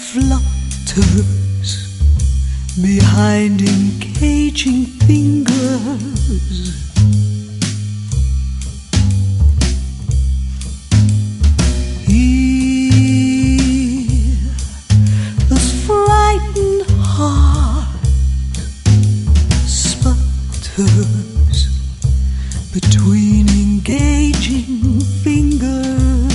flutters behind encaging fingers. Here, this frightened heart sputters between engaging fingers.